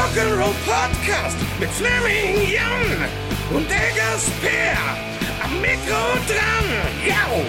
Rock'n'Roll Podcast mit Fleming Jan und Eggers Per am Mikro dran. Yo!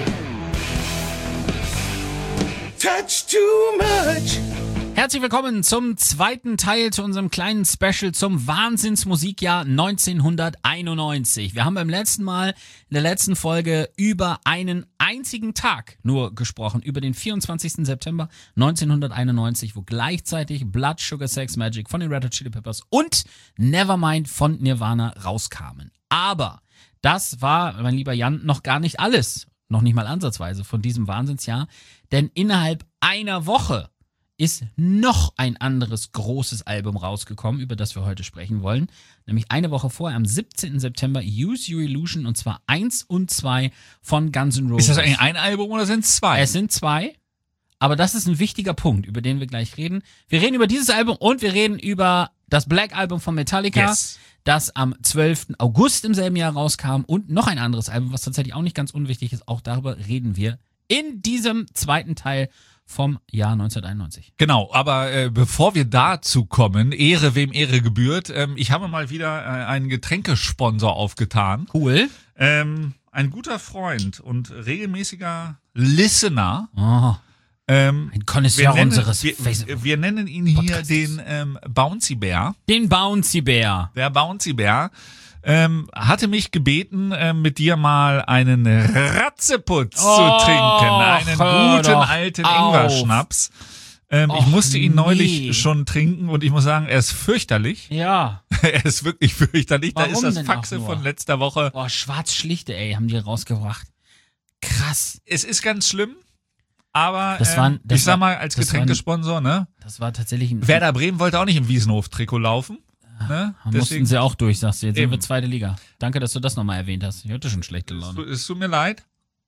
Touch too much. Herzlich willkommen zum zweiten Teil zu unserem kleinen Special zum Wahnsinnsmusikjahr 1991. Wir haben beim letzten Mal in der letzten Folge über einen einzigen Tag nur gesprochen, über den 24. September 1991, wo gleichzeitig Blood, Sugar, Sex, Magic von den Red Hot Chili Peppers und Nevermind von Nirvana rauskamen. Aber das war, mein lieber Jan, noch gar nicht alles, noch nicht mal ansatzweise von diesem Wahnsinnsjahr, denn innerhalb einer Woche ist noch ein anderes großes Album rausgekommen, über das wir heute sprechen wollen. Nämlich eine Woche vorher, am 17. September, Use Your Illusion, und zwar 1 und 2 von Guns N' Roses. Ist das eigentlich ein Album oder sind es zwei? Es sind zwei, aber das ist ein wichtiger Punkt, über den wir gleich reden. Wir reden über dieses Album und wir reden über das Black Album von Metallica, das am 12. August im selben Jahr rauskam, und noch ein anderes Album, was tatsächlich auch nicht ganz unwichtig ist. Auch darüber reden wir in diesem zweiten Teil vom Jahr 1991. Genau, aber bevor wir dazu kommen, Ehre wem Ehre gebührt, ich habe mal wieder einen Getränkesponsor aufgetan. Cool. Ein guter Freund und regelmäßiger Listener. Oh, ein Connoisseur unseres Facebook. Wir nennen ihn hier den Bouncy Bear. Den Bouncy Bear. Der Bouncy Bear hatte mich gebeten, mit dir mal einen Ratzeputz zu trinken. Einen guten alten Ingwer-Schnaps. Ich musste ihn neulich schon trinken und ich muss sagen, er ist fürchterlich. Ja. Er ist wirklich fürchterlich. Warum da ist das denn Faxe auch nur? von letzter Woche. Oh, Schwarzschlichte, ey, haben die rausgebracht. Krass. Es ist ganz schlimm, aber ich sag mal, als Getränkesponsor, ne? Das war tatsächlich ein... Werder Bremen wollte auch nicht im Wiesenhof-Trikot laufen. Ne? Mussten sie auch durch, sagst du. Jetzt sind Eben. wir zweite Liga. Danke, dass du das nochmal erwähnt hast. Ich hatte schon schlechte Laune. Es tut mir leid.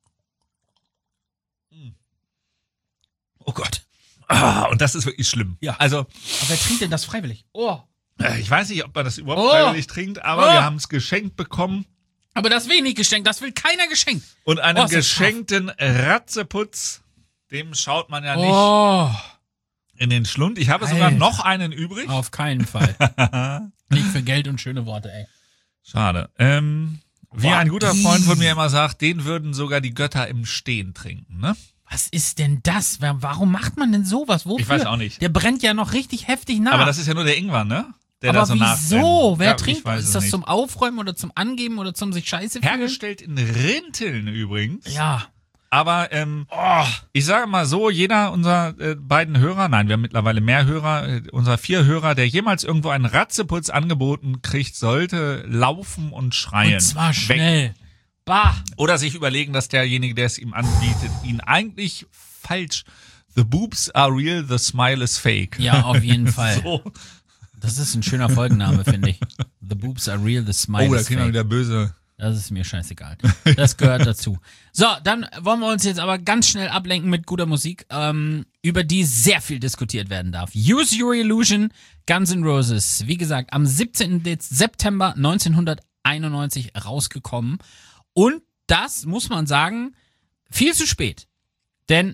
Oh Gott. Und das ist wirklich schlimm. Ja. Also, Aber wer trinkt denn das freiwillig? Oh. ich weiß nicht, ob man das überhaupt freiwillig trinkt, aber wir haben es geschenkt bekommen. Aber das wenig geschenkt, das will keiner geschenkt. Und einen ist das geschenkten Ratzeputz, dem schaut man ja nicht Oh. in den Schlund. Ich habe sogar Alter. noch einen übrig. Auf keinen Fall. Nicht für Geld und schöne Worte, ey. Schade. Wie ein guter Freund von mir immer sagt, den würden sogar die Götter im Stehen trinken, ne? Was ist denn das? Warum macht man denn sowas? Wofür? Ich weiß auch nicht. Der brennt ja noch richtig heftig nach. Aber das ist ja nur der Ingwer, ne? Der Aber da so wieso? nachbrennt. Wer Ja, ich trinkt? weiß Ist es das nicht. zum Aufräumen oder zum Angeben oder zum sich scheiße fühlen? Hergestellt in Rinteln übrigens. Ja. Aber ich sage mal so, jeder unserer beiden Hörer, nein, wir haben mittlerweile mehr Hörer, unserer 4 Hörer, der jemals irgendwo einen Ratzeputz angeboten kriegt, sollte laufen und schreien. Und zwar Weg. schnell. Bah. Oder sich überlegen, dass derjenige, der es ihm anbietet, ihn eigentlich falsch. The boobs are real, the smile is fake. Ja, auf jeden Fall. So. Das ist ein schöner Folgenname, finde ich. The boobs are real, the smile Oh, da is kriegen wir fake. wieder böse. Das ist mir scheißegal. Das gehört dazu. So, dann wollen wir uns jetzt aber ganz schnell ablenken mit guter Musik, über die sehr viel diskutiert werden darf. Use Your Illusion, Guns N' Roses. Wie gesagt, am 17. September 1991 rausgekommen. Und das, muss man sagen, viel zu spät. Denn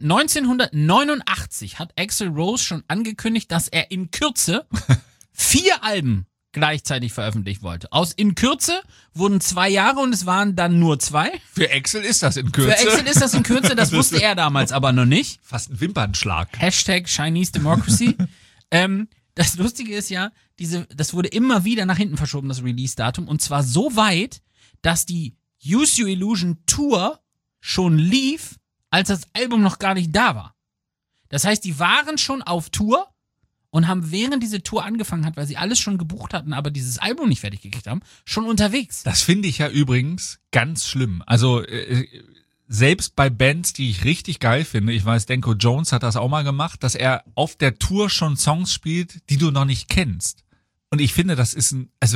1989 hat Axl Rose schon angekündigt, dass er in Kürze 4 Alben gleichzeitig veröffentlicht wollte. Aus in Kürze wurden 2 Jahre und es waren dann nur 2. Für Axl ist das in Kürze. Für Axl ist das in Kürze, das wusste er damals aber noch nicht. Fast ein Wimpernschlag. Hashtag Chinese Democracy. Das Lustige ist ja, das wurde immer wieder nach hinten verschoben, das Release-Datum, und zwar so weit, dass die Use Your Illusion Tour schon lief, als das Album noch gar nicht da war. Das heißt, die waren schon auf Tour und haben, während diese Tour angefangen hat, weil sie alles schon gebucht hatten, aber dieses Album nicht fertig gekriegt haben, schon unterwegs. Das finde ich ja übrigens ganz schlimm. Also selbst bei Bands, die ich richtig geil finde, ich weiß, Danko Jones hat das auch mal gemacht, dass er auf der Tour schon Songs spielt, die du noch nicht kennst. Und ich finde, das ist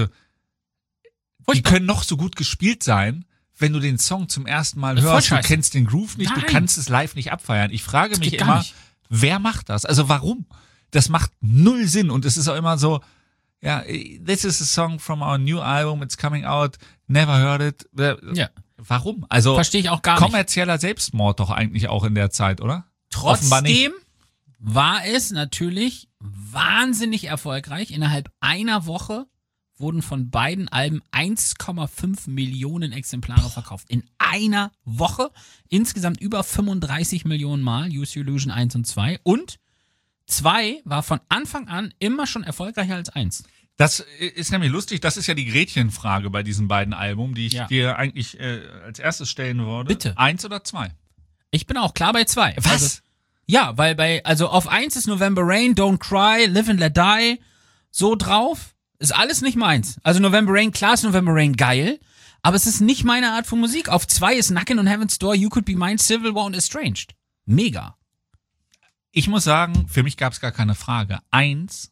die können noch so gut gespielt sein, wenn du den Song zum ersten Mal hörst, du kennst den Groove nicht, Nein. du kannst es live nicht abfeiern. Ich frage Das mich geht gar immer, nicht. wer macht das? Also warum? Das macht null Sinn und es ist auch immer so, ja, this is a song from our new album, it's coming out, never heard it. Ja. Warum? Also Verstehe ich auch gar nicht. kommerzieller Selbstmord doch eigentlich auch in der Zeit, oder? Offenbar nicht. Trotzdem war es natürlich wahnsinnig erfolgreich. Innerhalb einer Woche wurden von beiden Alben 1,5 Millionen Exemplare verkauft. In einer Woche. Insgesamt über 35 Millionen Mal. Use Your Illusion 1 und 2. Und 2 war von Anfang an immer schon erfolgreicher als 1. Das ist nämlich lustig, das ist ja die Gretchenfrage bei diesen beiden Alben, die ich dir eigentlich als erstes stellen würde. Bitte. 1 oder 2? Ich bin auch klar bei 2. Was? Also, ja, weil auf 1 ist November Rain, Don't Cry, Live and Let Die so drauf. Ist alles nicht meins. Also November Rain, klar ist November Rain geil, aber es ist nicht meine Art von Musik. Auf 2 ist Knockin' on Heaven's Door, You Could Be Mine, Civil War und Estranged. Mega. Ich muss sagen, für mich gab es gar keine Frage. 1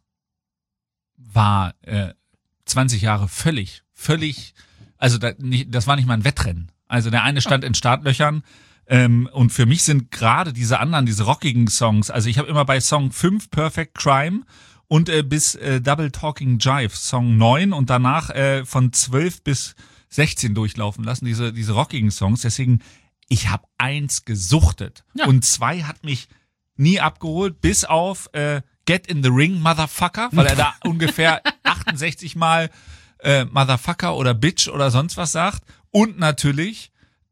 war 20 Jahre völlig, also das war nicht mal ein Wettrennen. Also der eine stand in Startlöchern und für mich sind gerade diese anderen, diese rockigen Songs, also ich habe immer bei Song 5 Perfect Crime und bis Double Talking Jive Song 9 und danach von 12 bis 16 durchlaufen lassen, diese rockigen Songs. Deswegen, ich habe 1 gesuchtet und 2 hat mich nie abgeholt, bis auf Get in the Ring, Motherfucker, weil er da ungefähr 68 Mal Motherfucker oder Bitch oder sonst was sagt. Und natürlich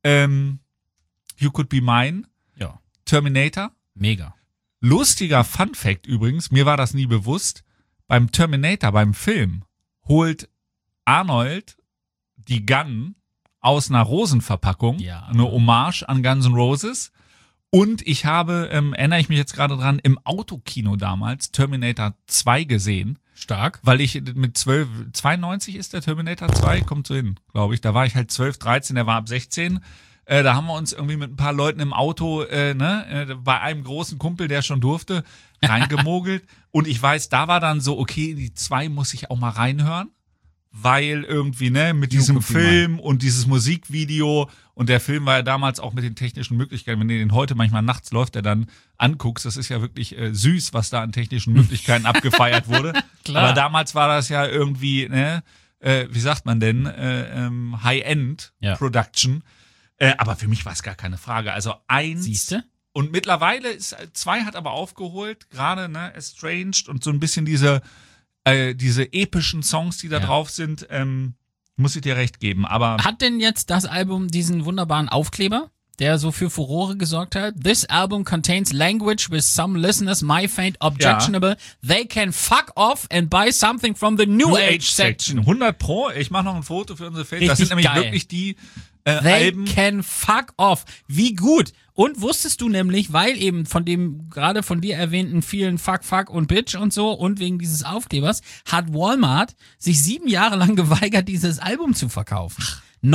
You Could Be Mine, Ja. Terminator. Mega. Lustiger Funfact übrigens, mir war das nie bewusst, beim Terminator, beim Film, holt Arnold die Gun aus einer Rosenverpackung, Ja. eine Hommage an Guns N' Roses. Und ich habe, erinnere ich mich jetzt gerade dran, im Autokino damals Terminator 2 gesehen. Stark. Weil ich mit 92 ist der Terminator 2, kommt so hin, glaube ich. Da war ich halt 12, 13, der war ab 16. Da haben wir uns irgendwie mit ein paar Leuten im Auto, bei einem großen Kumpel, der schon durfte, reingemogelt. Und ich weiß, da war dann so, okay, die 2 muss ich auch mal reinhören. Weil irgendwie, mit diesem Film und dieses Musikvideo und der Film war ja damals auch mit den technischen Möglichkeiten, wenn du den heute manchmal nachts läuft, der dann anguckst, das ist ja wirklich süß, was da an technischen Möglichkeiten abgefeiert wurde. Klar. Aber damals war das ja irgendwie, wie sagt man denn, High-End Production. Aber für mich war es gar keine Frage. Also 1. Siehste? Und mittlerweile ist 2 hat aber aufgeholt, gerade Estranged und so ein bisschen diese epischen Songs, die da drauf sind, muss ich dir recht geben. Aber Hat denn jetzt das Album diesen wunderbaren Aufkleber, der so für Furore gesorgt hat? This album contains language with some listeners might find objectionable. They can fuck off and buy something from the New Age section. 100 Pro. Ich mache noch ein Foto für unsere Fans. Das Richtig sind nämlich geil. wirklich die They Alben. can fuck off. Wie gut. Und wusstest du nämlich, weil eben von dem gerade von dir erwähnten vielen Fuck und Bitch und so und wegen dieses Aufklebers, hat Walmart sich 7 Jahre lang geweigert, dieses Album zu verkaufen.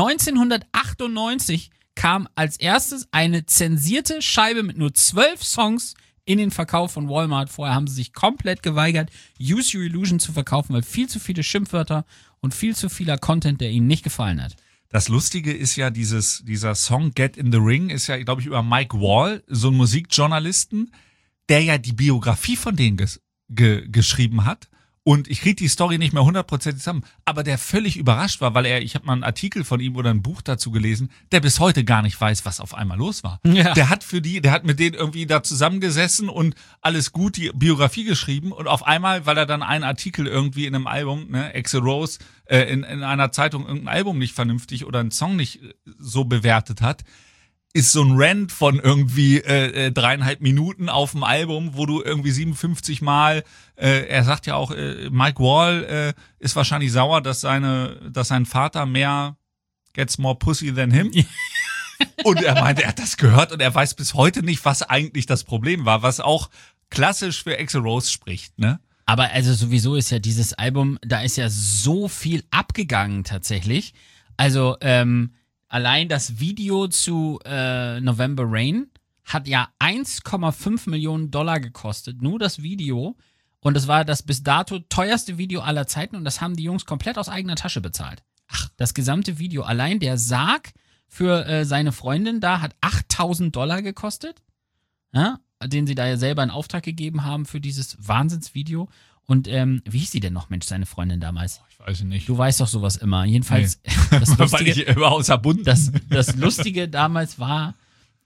1998 kam als erstes eine zensierte Scheibe mit nur 12 Songs in den Verkauf von Walmart. Vorher haben sie sich komplett geweigert, Use Your Illusion zu verkaufen, weil viel zu viele Schimpfwörter und viel zu vieler Content, der ihnen nicht gefallen hat. Das Lustige ist ja, dieser Song Get in the Ring ist ja, glaube ich, über Mike Wall, so ein Musikjournalisten, der ja die Biografie von denen geschrieben hat. Und ich kriege die Story nicht mehr 100% zusammen, aber der völlig überrascht war, weil ich habe mal einen Artikel von ihm oder ein Buch dazu gelesen, der bis heute gar nicht weiß, was auf einmal los war. Ja. Der hat mit denen irgendwie da zusammengesessen und alles gut die Biografie geschrieben und auf einmal, weil er dann einen Artikel irgendwie in einem Album, Axl Rose, in einer Zeitung irgendein Album nicht vernünftig oder einen Song nicht so bewertet hat, ist so ein Rant von irgendwie 3,5 Minuten auf dem Album, wo du irgendwie 57 Mal, er sagt ja auch, Mike Wall ist wahrscheinlich sauer, dass sein Vater mehr gets more pussy than him. Und er meinte, er hat das gehört und er weiß bis heute nicht, was eigentlich das Problem war, was auch klassisch für Axl Rose spricht, ne? Aber also sowieso ist ja dieses Album, da ist ja so viel abgegangen tatsächlich. Also allein das Video zu November Rain hat ja 1,5 Millionen Dollar gekostet. Nur das Video. Und das war das bis dato teuerste Video aller Zeiten. Und das haben die Jungs komplett aus eigener Tasche bezahlt. Ach, das gesamte Video. Allein der Sarg für seine Freundin da hat 8.000 Dollar gekostet. Ja, den sie da ja selber in Auftrag gegeben haben für dieses Wahnsinnsvideo. Und wie hieß sie denn noch, Mensch, seine Freundin damals? Ich weiß nicht. Du weißt doch sowas immer. Jedenfalls, das Weil ich immer außer Bund. das Lustige damals war,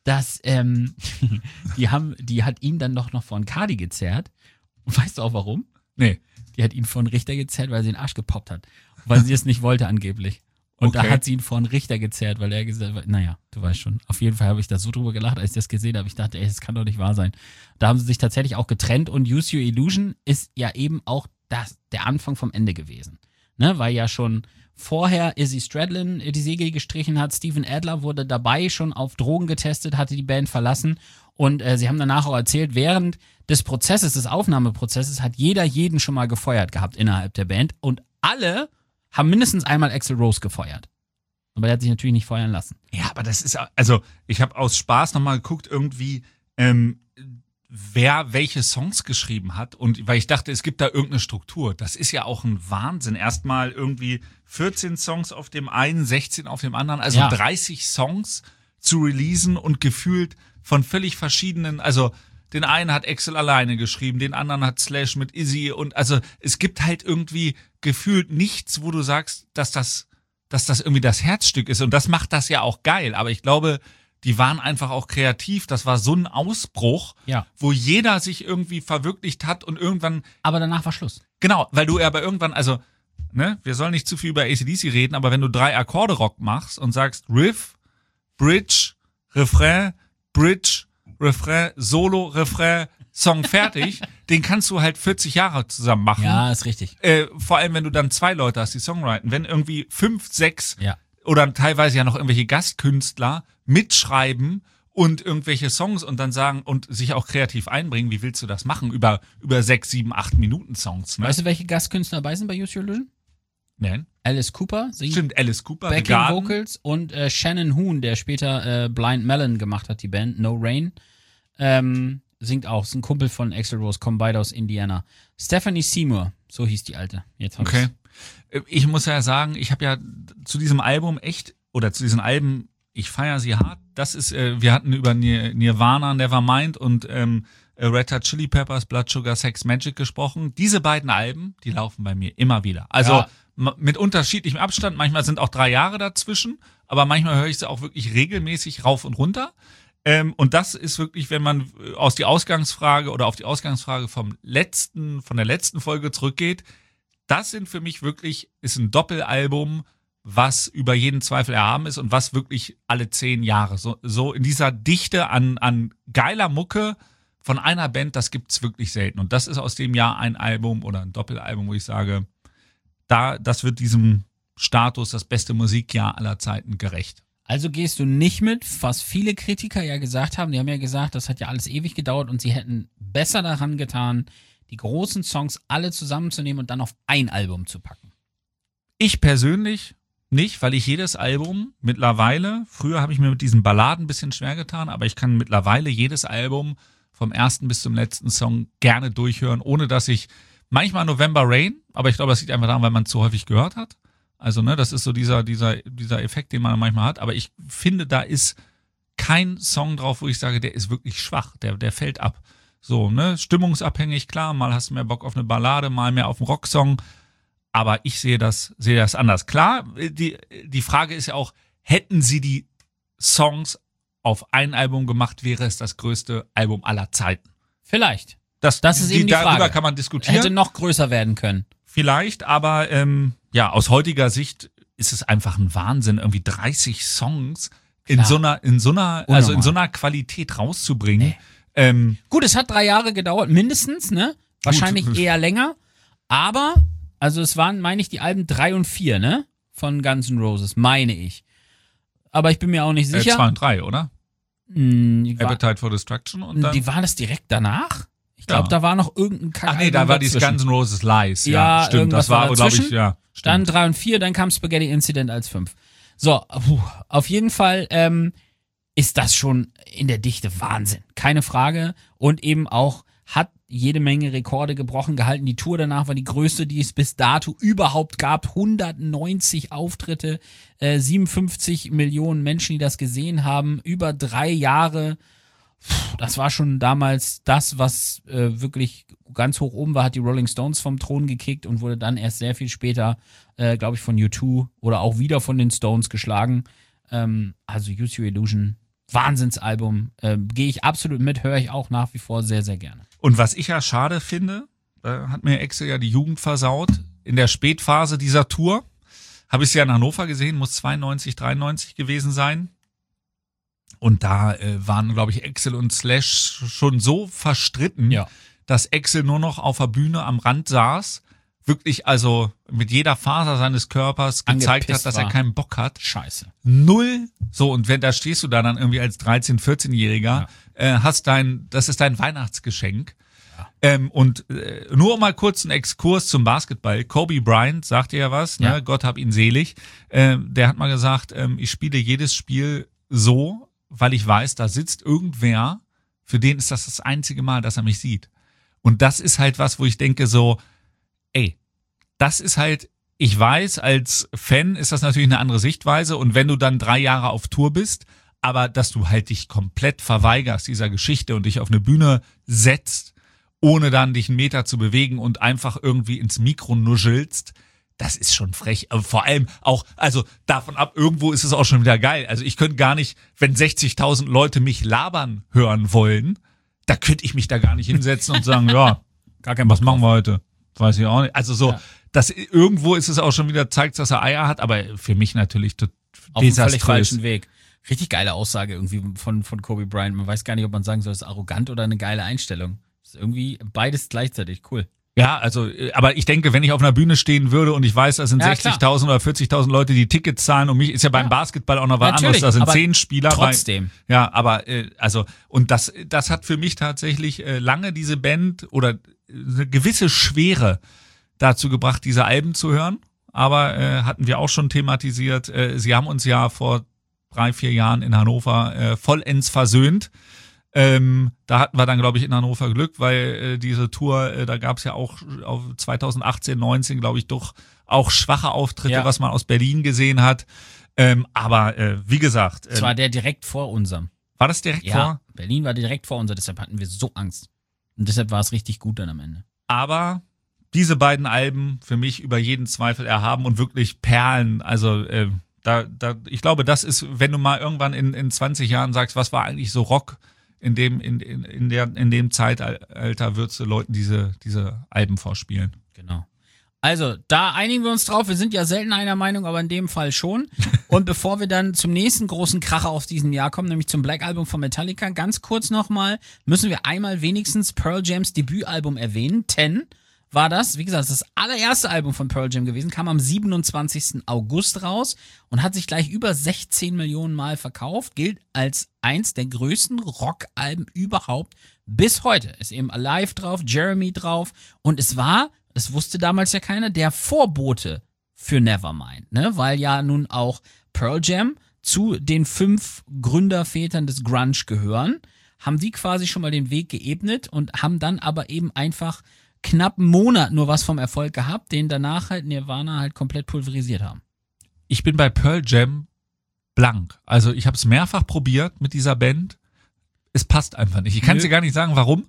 dass die hat ihn dann doch noch von Cardi gezerrt. Und weißt du auch warum? Nee. Die hat ihn vor den Richter gezerrt, weil sie den Arsch gepoppt hat. Weil sie es nicht wollte angeblich. Und da hat sie ihn vor den Richter gezerrt, weil er gesagt hat, naja, du weißt schon. Auf jeden Fall habe ich da so drüber gelacht, als ich das gesehen habe. Ich dachte, ey, das kann doch nicht wahr sein. Da haben sie sich tatsächlich auch getrennt und Use Your Illusion ist ja eben auch der Anfang vom Ende gewesen. Ne? Weil ja schon vorher Izzy Stradlin die Segel gestrichen hat. Steven Adler wurde dabei schon auf Drogen getestet, hatte die Band verlassen. Und sie haben danach auch erzählt, während des Prozesses, des Aufnahmeprozesses, hat jeder jeden schon mal gefeuert gehabt innerhalb der Band. Und alle haben mindestens einmal Axl Rose gefeuert. Aber der hat sich natürlich nicht feuern lassen. Ja, aber das ist, also ich habe aus Spaß nochmal geguckt, irgendwie, wer welche Songs geschrieben hat. Und weil ich dachte, es gibt da irgendeine Struktur. Das ist ja auch ein Wahnsinn. Erstmal irgendwie 14 Songs auf dem einen, 16 auf dem anderen. Also 30 Songs zu releasen und gefühlt von völlig verschiedenen, also den einen hat Axl alleine geschrieben, den anderen hat Slash mit Izzy und also es gibt halt irgendwie gefühlt nichts, wo du sagst, dass das irgendwie das Herzstück ist und das macht das ja auch geil, aber ich glaube, die waren einfach auch kreativ, das war so ein Ausbruch, wo jeder sich irgendwie verwirklicht hat und irgendwann... Aber danach war Schluss. Genau, weil du aber irgendwann, also, ne, wir sollen nicht zu viel über AC/DC reden, aber wenn du 3 Akkorde Rock machst und sagst Riff, Bridge, Refrain, Bridge, Refrain, Solo, Refrain, Song fertig, den kannst du halt 40 Jahre zusammen machen. Ja, ist richtig. Vor allem, wenn du dann 2 Leute hast, die Songwriten. Wenn irgendwie 5, 6 oder teilweise ja noch irgendwelche Gastkünstler mitschreiben und irgendwelche Songs und dann sagen und sich auch kreativ einbringen, wie willst du das machen? Über 6, 7, 8 Minuten Songs. Ne? Weißt du, welche Gastkünstler dabei sind bei Use Your Illusion? Nein. Alice Cooper singt. Stimmt, Alice Cooper. Backing Vocals und Shannon Hoon, der später Blind Melon gemacht hat, die Band No Rain. Singt auch, ist ein Kumpel von Axl Rose, kommen beide aus Indiana. Stephanie Seymour, so hieß die Alte. Jetzt okay. Ich muss ja sagen, ich habe ja zu diesem Album zu diesen Alben, ich feiere sie hart. Das ist, wir hatten über Nirvana, Nevermind und Red Hot Chili Peppers, Blood Sugar Sex Magik gesprochen. Diese beiden Alben, die laufen bei mir immer wieder. Also mit unterschiedlichem Abstand. Manchmal sind auch 3 Jahre dazwischen, aber manchmal höre ich sie auch wirklich regelmäßig rauf und runter. Und das ist wirklich, wenn man auf die Ausgangsfrage von der letzten Folge zurückgeht, das sind für mich wirklich, ist ein Doppelalbum, was über jeden Zweifel erhaben ist und was wirklich alle 10 Jahre, so in dieser Dichte an geiler Mucke von einer Band, das gibt's wirklich selten. Und das ist aus dem Jahr ein Album oder ein Doppelalbum, wo ich sage, das wird diesem Status das beste Musikjahr aller Zeiten gerecht. Also gehst du nicht mit, was viele Kritiker ja gesagt haben. Die haben ja gesagt, das hat ja alles ewig gedauert und sie hätten besser daran getan, die großen Songs alle zusammenzunehmen und dann auf ein Album zu packen. Ich persönlich nicht, weil ich jedes Album mittlerweile, früher habe ich mir mit diesen Balladen ein bisschen schwer getan, aber ich kann mittlerweile jedes Album vom ersten bis zum letzten Song gerne durchhören, ohne dass ich manchmal November Rain, aber ich glaube, das liegt einfach daran, weil man es zu häufig gehört hat. Also, ne, das ist so dieser Effekt, den man manchmal hat. Aber ich finde, da ist kein Song drauf, wo ich sage, der ist wirklich schwach. Der fällt ab. So, ne, stimmungsabhängig, klar. Mal hast du mehr Bock auf eine Ballade, mal mehr auf einen Rocksong. Aber ich sehe das anders. Klar, die Frage ist ja auch, hätten sie die Songs auf ein Album gemacht, wäre es das größte Album aller Zeiten. Vielleicht. Das ist eben die Frage. Darüber kann man diskutieren. Hätte noch größer werden können. Vielleicht, aber aus heutiger Sicht ist es einfach ein Wahnsinn, irgendwie 30 Songs in so einer Qualität rauszubringen. Nee. Gut, es hat 3 Jahre gedauert, mindestens, ne? Wahrscheinlich eher länger. Aber, also es waren, meine ich, die Alben 3 und 4, ne? Von Guns N' Roses, meine ich. Aber ich bin mir auch nicht sicher. 2 und 3, oder? Appetite for Destruction und dann? Die waren das direkt danach? Ich glaube, da war noch irgendein Kack. Ach nee, da war die Guns N' Roses Lies. Ja, stimmt. Das war, glaube ich, ja. Stimmt. Dann 3 und 4, dann kam Spaghetti Incident als 5. So, auf jeden Fall ist das schon in der Dichte Wahnsinn. Keine Frage. Und eben auch hat jede Menge Rekorde gebrochen gehalten. Die Tour danach war die größte, die es bis dato überhaupt gab. 190 Auftritte, 57 Millionen Menschen, die das gesehen haben. Über 3 Jahre. Das war schon damals das, was wirklich ganz hoch oben war, hat die Rolling Stones vom Thron gekickt und wurde dann erst sehr viel später, glaube ich, von U2 oder auch wieder von den Stones geschlagen. Also Use Your Illusion Wahnsinnsalbum. Gehe ich absolut mit, höre ich auch nach wie vor sehr, sehr gerne. Und was ich ja schade finde, hat mir Axel ja die Jugend versaut. In der Spätphase dieser Tour habe ich sie ja in Hannover gesehen, muss 92, 93 gewesen sein. Und da waren, glaube ich, Axel und Slash schon so verstritten, dass Axel nur noch auf der Bühne am Rand saß, wirklich also mit jeder Faser seines Körpers gezeigt hat, dass er keinen Bock hat. Scheiße. Null. So, und da stehst du da dann irgendwie als 13-, 14-Jähriger, das ist dein Weihnachtsgeschenk. Ja. Und nur mal kurz einen Exkurs zum Basketball. Kobe Bryant sagt ja was, ne? Gott hab ihn selig. Der hat mal gesagt, ich spiele jedes Spiel so, weil ich weiß, da sitzt irgendwer, für den ist das einzige Mal, dass er mich sieht. Und das ist halt was, wo ich denke so, ey, das ist halt, ich weiß, als Fan ist das natürlich eine andere Sichtweise und wenn du dann 3 Jahre auf Tour bist, aber dass du halt dich komplett verweigerst dieser Geschichte und dich auf eine Bühne setzt, ohne dann dich 1 Meter zu bewegen und einfach irgendwie ins Mikro nuschelst, das ist schon frech. Aber vor allem auch, also davon ab, irgendwo ist es auch schon wieder geil. Also ich könnte gar nicht, wenn 60.000 Leute mich labern hören wollen, da könnte ich mich da gar nicht hinsetzen und sagen, ja, gar kein was machen wir heute? Weiß ich auch nicht. Also so, das irgendwo ist es auch schon wieder, zeigt, dass er Eier hat, aber für mich natürlich auf einem völlig falschen Weg. Richtig geile Aussage irgendwie von Kobe Bryant. Man weiß gar nicht, ob man sagen soll, es ist arrogant oder eine geile Einstellung. Das ist irgendwie beides gleichzeitig. Cool. Ja, also, aber ich denke, wenn ich auf einer Bühne stehen würde und ich weiß, da sind 60.000 oder 40.000 Leute, die Tickets zahlen und mich ist ja beim Basketball auch noch was anderes, da sind 10 Spieler. Trotzdem. Aber also, und das hat für mich tatsächlich lange diese Band oder eine gewisse Schwere dazu gebracht, diese Alben zu hören. Aber hatten wir auch schon thematisiert, sie haben uns ja vor 3, 4 Jahren in Hannover vollends versöhnt. Da hatten wir dann, glaube ich, in Hannover Glück, weil diese Tour, da gab es ja auch auf 2018, 19, glaube ich, doch auch schwache Auftritte, was man aus Berlin gesehen hat. Aber wie gesagt. Das war der direkt vor unserem. War das direkt vor? Ja, Berlin war direkt vor unser, deshalb hatten wir so Angst. Und deshalb war es richtig gut dann am Ende. Aber diese beiden Alben für mich über jeden Zweifel erhaben und wirklich Perlen, also ich glaube, das ist, wenn du mal irgendwann in 20 Jahren sagst, was war eigentlich so Rock, in dem Zeitalter würdest du Leuten diese Alben vorspielen. Genau. Also, da einigen wir uns drauf. Wir sind ja selten einer Meinung, aber in dem Fall schon. Und bevor wir dann zum nächsten großen Kracher aus diesem Jahr kommen, nämlich zum Black Album von Metallica, ganz kurz nochmal, müssen wir einmal wenigstens Pearl Jams Debütalbum erwähnen. 10 war das, wie gesagt, das allererste Album von Pearl Jam gewesen, kam am 27. August raus und hat sich gleich über 16 Millionen Mal verkauft, gilt als eins der größten Rockalben überhaupt bis heute. Ist eben Alive drauf, Jeremy drauf und es war, das wusste damals ja keiner, der Vorbote für Nevermind, ne, weil ja nun auch Pearl Jam zu den 5 Gründervätern des Grunge gehören, haben die quasi schon mal den Weg geebnet und haben dann aber eben einfach knapp einen Monat nur was vom Erfolg gehabt, den danach halt Nirvana halt komplett pulverisiert haben. Ich bin bei Pearl Jam blank. Also ich habe es mehrfach probiert mit dieser Band. Es passt einfach nicht. Ich kann dir gar nicht sagen, warum.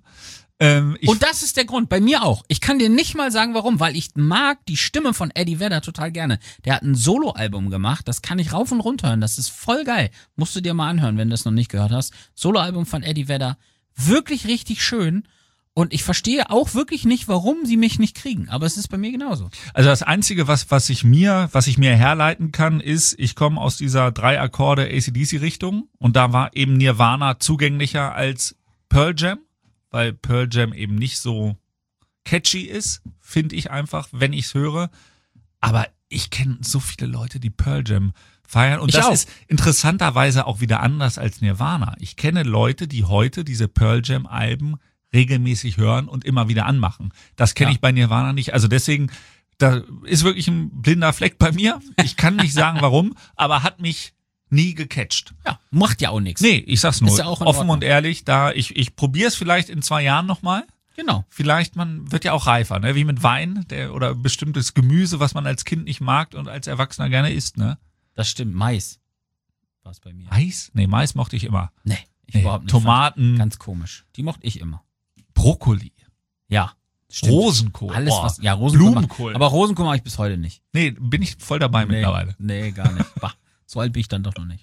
Und das ist der Grund, bei mir auch. Ich kann dir nicht mal sagen, warum, weil ich mag die Stimme von Eddie Vedder total gerne. Der hat ein Soloalbum gemacht, das kann ich rauf und runter hören, das ist voll geil. Musst du dir mal anhören, wenn du das noch nicht gehört hast. Soloalbum von Eddie Vedder, wirklich richtig schön. Und ich verstehe auch wirklich nicht, warum sie mich nicht kriegen. Aber es ist bei mir genauso. Also das Einzige, was ich mir herleiten kann, ist, ich komme aus dieser 3 Akkorde AC/DC-Richtung und da war eben Nirvana zugänglicher als Pearl Jam, weil Pearl Jam eben nicht so catchy ist, finde ich einfach, wenn ich es höre. Aber ich kenne so viele Leute, die Pearl Jam feiern. Und das ist interessanterweise auch wieder anders als Nirvana. Ich kenne Leute, die heute diese Pearl Jam-Alben regelmäßig hören und immer wieder anmachen. Das kenne ich bei Nirvana nicht. Also deswegen, da ist wirklich ein blinder Fleck bei mir. Ich kann nicht sagen, warum, aber hat mich nie gecatcht. Ja, macht ja auch nichts. Nee, ich sag's nur, ist ja auch offen und ehrlich, ich probiere es vielleicht in 2 Jahren nochmal. Genau. Vielleicht, man wird ja auch reifer, ne? Wie mit Wein oder bestimmtes Gemüse, was man als Kind nicht mag und als Erwachsener gerne isst, ne? Das stimmt, Mais war es bei mir. Mais? Nee, Mais mochte ich immer. Nee, überhaupt nicht. Tomaten. Ganz komisch. Die mochte ich immer. Brokkoli. Ja. Stimmt. Rosenkohl. Alles was, ja, Rosenkohl. Blumenkohl. Aber Rosenkohl mache ich bis heute nicht. Nee, bin ich voll dabei mittlerweile. Nee, gar nicht. Bah, so alt bin ich dann doch noch nicht.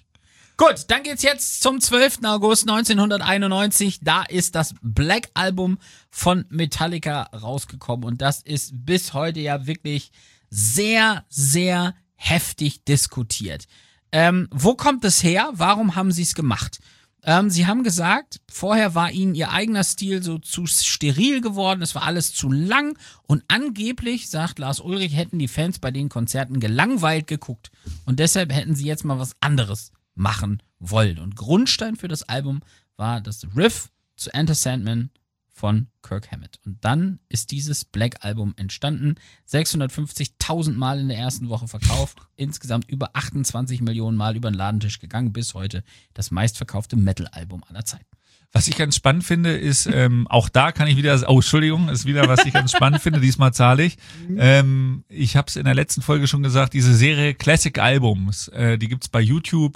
Gut, dann geht's jetzt zum 12. August 1991. Da ist das Black Album von Metallica rausgekommen und das ist bis heute ja wirklich sehr, sehr heftig diskutiert. Wo kommt es her? Warum haben sie es gemacht? Sie haben gesagt, vorher war ihnen ihr eigener Stil so zu steril geworden, es war alles zu lang und angeblich, sagt Lars Ulrich, hätten die Fans bei den Konzerten gelangweilt geguckt und deshalb hätten sie jetzt mal was anderes machen wollen. Und Grundstein für das Album war das Riff zu Enter Sandman von Kirk Hammett. Und dann ist dieses Black Album entstanden, 650.000 Mal in der ersten Woche verkauft, insgesamt über 28 Millionen Mal über den Ladentisch gegangen, bis heute das meistverkaufte Metal-Album aller Zeiten. Was ich ganz spannend finde, ist, auch da kann ich wieder, Entschuldigung, ist wieder, was ich ganz spannend finde, diesmal zahle ich. Ich habe es in der letzten Folge schon gesagt, diese Serie Classic Albums, die gibt's bei YouTube,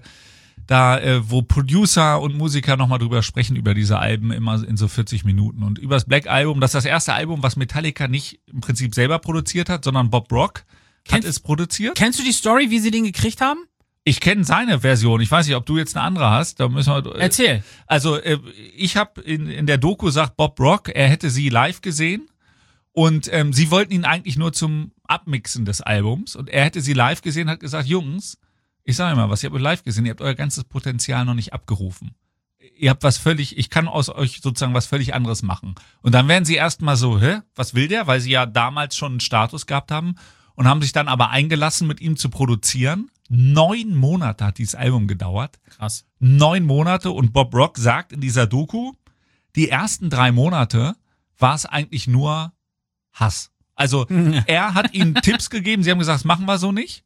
wo Producer und Musiker nochmal drüber sprechen, über diese Alben, immer in so 40 Minuten. Und über das Black Album, das ist das erste Album, was Metallica nicht im Prinzip selber produziert hat, sondern Bob Rock hat es produziert. Kennst du die Story, wie sie den gekriegt haben? Ich kenne seine Version. Ich weiß nicht, ob du jetzt eine andere hast. Da müssen wir. Erzähl. Also ich habe in der Doku sagt Bob Rock, er hätte sie live gesehen und sie wollten ihn eigentlich nur zum Abmixen des Albums und er hätte sie live gesehen, hat gesagt, Jungs, ich sage mal was, ihr habt live gesehen, ihr habt euer ganzes Potenzial noch nicht abgerufen. Ihr habt ich kann aus euch sozusagen was völlig anderes machen. Und dann werden sie erstmal so, was will der? Weil sie ja damals schon einen Status gehabt haben und haben sich dann aber eingelassen, mit ihm zu produzieren. 9 Monate hat dieses Album gedauert. Krass. 9 Monate und Bob Rock sagt in dieser Doku, die ersten 3 Monate war es eigentlich nur Hass. Also er hat ihnen Tipps gegeben, sie haben gesagt, das machen wir so nicht.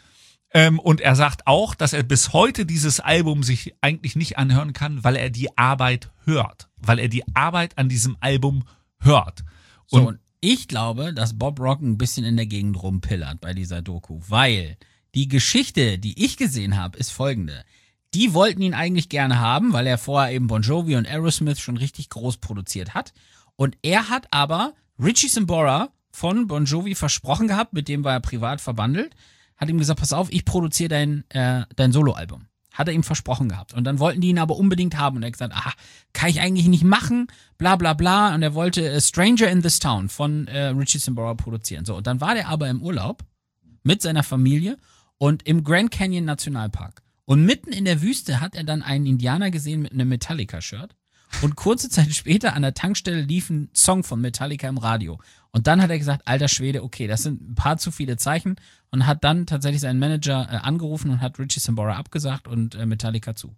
Und er sagt auch, dass er bis heute dieses Album sich eigentlich nicht anhören kann, weil er die Arbeit hört. Weil er die Arbeit an diesem Album hört. Und ich glaube, dass Bob Rock ein bisschen in der Gegend rumpillert bei dieser Doku, weil die Geschichte, die ich gesehen habe, ist folgende. Die wollten ihn eigentlich gerne haben, weil er vorher eben Bon Jovi und Aerosmith schon richtig groß produziert hat. Und er hat aber Richie Sambora von Bon Jovi versprochen gehabt, mit dem war er privat verbandelt, hat ihm gesagt, pass auf, ich produziere dein Soloalbum. Hat er ihm versprochen gehabt. Und dann wollten die ihn aber unbedingt haben. Und er hat gesagt, kann ich eigentlich nicht machen, bla bla bla. Und er wollte Stranger in This Town von Richie Sambora produzieren. So, und dann war der aber im Urlaub mit seiner Familie und im Grand Canyon Nationalpark. Und mitten in der Wüste hat er dann einen Indianer gesehen mit einem Metallica-Shirt. Und kurze Zeit später an der Tankstelle lief ein Song von Metallica im Radio. Und dann hat er gesagt, alter Schwede, okay, das sind ein paar zu viele Zeichen. Und hat dann tatsächlich seinen Manager angerufen und hat Richie Sambora abgesagt und Metallica zu.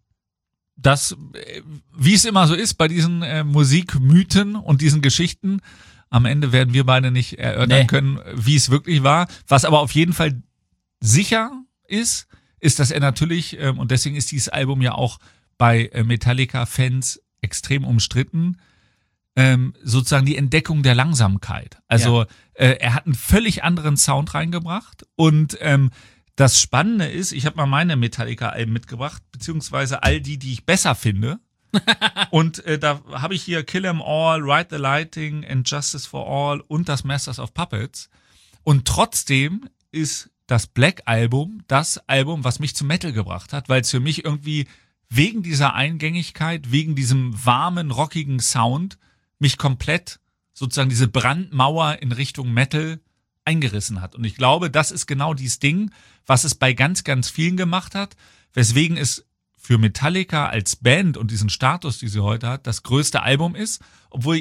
Das, wie es immer so ist bei diesen Musikmythen und diesen Geschichten, am Ende werden wir beide nicht erörtern können, wie es wirklich war. Was aber auf jeden Fall sicher ist, dass er natürlich, und deswegen ist dieses Album ja auch bei Metallica-Fans extrem umstritten, sozusagen die Entdeckung der Langsamkeit. Also er hat einen völlig anderen Sound reingebracht und das Spannende ist, ich habe mal meine Metallica-Alben mitgebracht, beziehungsweise all die ich besser finde. Und da habe ich hier Kill 'Em All, Ride the Lightning and Justice for All und das Masters of Puppets. Und trotzdem ist das Black Album das Album, was mich zum Metal gebracht hat, weil es für mich irgendwie wegen dieser Eingängigkeit, wegen diesem warmen, rockigen Sound mich komplett sozusagen diese Brandmauer in Richtung Metal eingerissen hat. Und ich glaube, das ist genau dieses Ding, was es bei ganz, ganz vielen gemacht hat, weswegen es für Metallica als Band und diesen Status, die sie heute hat, das größte Album ist, obwohl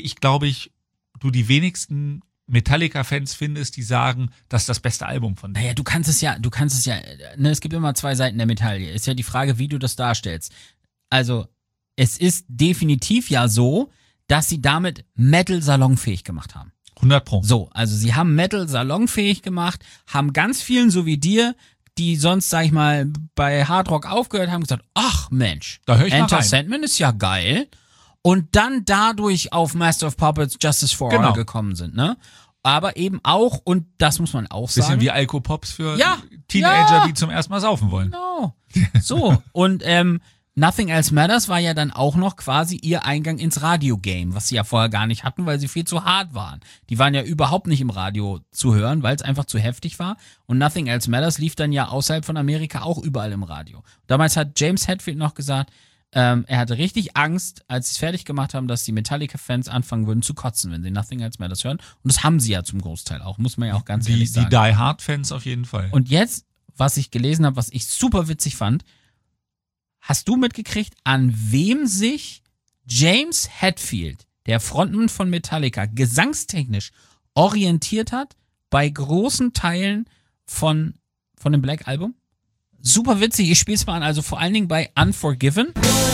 du die wenigsten Metallica-Fans findest, die sagen, das ist das beste Album von denen. Naja, du kannst es ja, ne, es gibt immer 2 Seiten der Medaille. Ist ja die Frage, wie du das darstellst. Also, es ist definitiv ja so, dass sie damit Metal salonfähig gemacht haben. 100%. So, also sie haben Metal salonfähig gemacht, haben ganz vielen, so wie dir, die sonst, sag ich mal, bei Hardrock aufgehört haben, gesagt, ach Mensch, da hör ich Enter mal rein. Sandman ist ja geil. Und dann dadurch auf Master of Puppets, Justice for All gekommen sind, ne? Aber eben auch, und das muss man auch sagen. Bisschen wie Alkopops für Teenager, die zum ersten Mal saufen wollen. Genau. So, und Nothing Else Matters war ja dann auch noch quasi ihr Eingang ins Radio-Game, was sie ja vorher gar nicht hatten, weil sie viel zu hart waren. Die waren ja überhaupt nicht im Radio zu hören, weil es einfach zu heftig war. Und Nothing Else Matters lief dann ja außerhalb von Amerika auch überall im Radio. Damals hat James Hetfield noch gesagt, er hatte richtig Angst, als sie es fertig gemacht haben, dass die Metallica-Fans anfangen würden zu kotzen, wenn sie Nothing Else Matters hören. Und das haben sie ja zum Großteil auch, muss man ja auch ganz ehrlich sagen. Die Die Hard-Fans auf jeden Fall. Und jetzt, was ich gelesen habe, was ich super witzig fand, hast du mitgekriegt, an wem sich James Hetfield, der Frontmann von Metallica, gesangstechnisch orientiert hat bei großen Teilen von dem Black Album? Super witzig, ich spiel's mal an, also vor allen Dingen bei Unforgiven.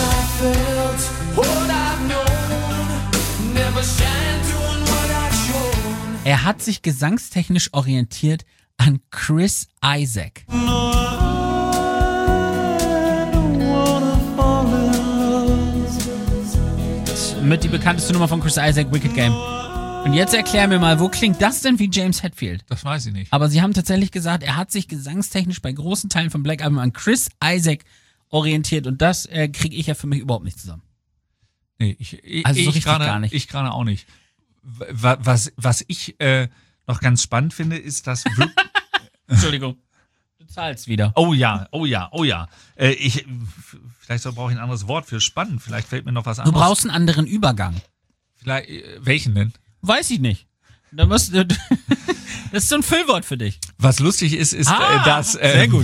Er hat sich gesangstechnisch orientiert an Chris Isaak. Mit die bekannteste Nummer von Chris Isaak, Wicked Game. Und jetzt erklär mir mal, wo klingt das denn wie James Hetfield? Das weiß ich nicht. Aber sie haben tatsächlich gesagt, er hat sich gesangstechnisch bei großen Teilen vom Black Album an Chris Isaak orientiert und das kriege ich ja für mich überhaupt nicht zusammen. Nee, Also so richtig gar nicht. Ich gerade auch nicht. Was ich noch ganz spannend finde, ist, dass Entschuldigung. Du zahlst wieder. Oh ja. Vielleicht brauche ich ein anderes Wort für spannend. Vielleicht fällt mir noch was Du anderes. brauchst einen anderen Übergang. Vielleicht, welchen denn? Weiß ich nicht. Das ist so ein Füllwort für dich. Was lustig ist, dass sehr gut.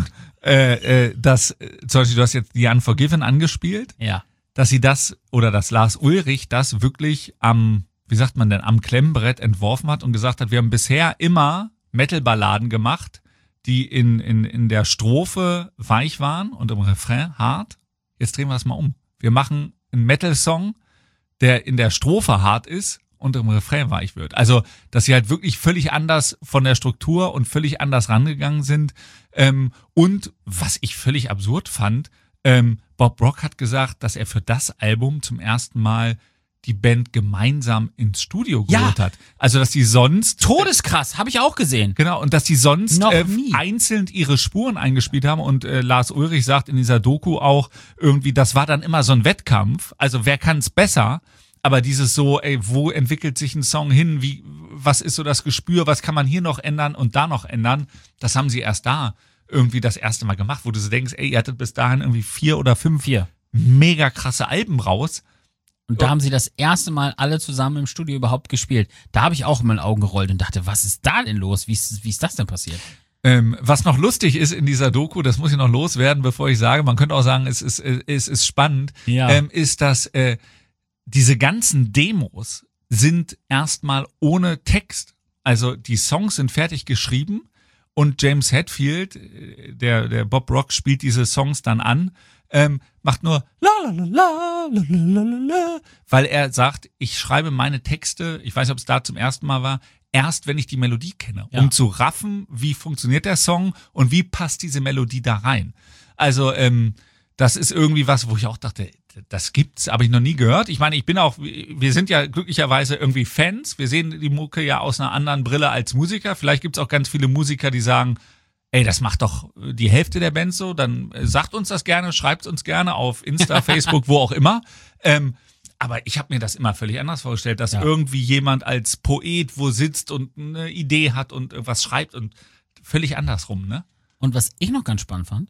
dass zum Beispiel, du hast jetzt die Unforgiven angespielt, Ja. dass sie das oder dass Lars Ulrich das wirklich am Klemmbrett entworfen hat und gesagt hat, wir haben bisher immer Metal-Balladen gemacht, die in der Strophe weich waren und im Refrain hart. Jetzt drehen wir es mal um. Wir machen einen Metal-Song, der in der Strophe hart ist und im Refrain weich wird. Also, dass sie halt wirklich völlig anders von der Struktur und völlig anders rangegangen sind. Und was ich völlig absurd fand, Bob Rock hat gesagt, dass er für das Album zum ersten Mal die Band gemeinsam ins Studio geholt hat. Also, dass die sonst... Todeskrass, habe ich auch gesehen. Genau, und dass die sonst Noch nie. einzeln ihre Spuren eingespielt haben. Und Lars Ulrich sagt in dieser Doku auch irgendwie, das war dann immer so ein Wettkampf. Also, wer kann's besser? Aber dieses so, wo entwickelt sich ein Song hin? Was ist so das Gespür? Was kann man hier noch ändern und da noch ändern? Das haben sie erst da irgendwie das erste Mal gemacht, wo du so denkst, ihr hattet bis dahin irgendwie 4 oder 5 mega krasse Alben raus. Und da haben sie das erste Mal alle zusammen im Studio überhaupt gespielt. Da habe ich auch in meinen Augen gerollt und dachte, was ist da denn los? Wie ist das denn passiert? Was noch lustig ist in dieser Doku, das muss ich noch loswerden, bevor ich sage, man könnte auch sagen, es ist spannend, ist, dass diese ganzen Demos sind erstmal ohne Text. Also die Songs sind fertig geschrieben und James Hetfield, der Bob Rock, spielt diese Songs dann an, macht nur la la la la la la la, weil er sagt, ich schreibe meine Texte, ich weiß nicht, ob es da zum ersten Mal war, erst wenn ich die Melodie kenne, um zu raffen, wie funktioniert der Song und wie passt diese Melodie da rein. Also das ist irgendwie was, wo ich auch dachte, das gibt's, habe ich noch nie gehört. Ich meine, wir sind ja glücklicherweise irgendwie Fans, wir sehen die Mucke ja aus einer anderen Brille als Musiker. Vielleicht gibt's auch ganz viele Musiker, die sagen, das macht doch die Hälfte der Band so, dann sagt uns das gerne, schreibt uns gerne auf Insta, Facebook, wo auch immer. Aber ich habe mir das immer völlig anders vorgestellt, dass irgendwie jemand als Poet wo sitzt und eine Idee hat und was schreibt und völlig andersrum, ne? Und was ich noch ganz spannend fand,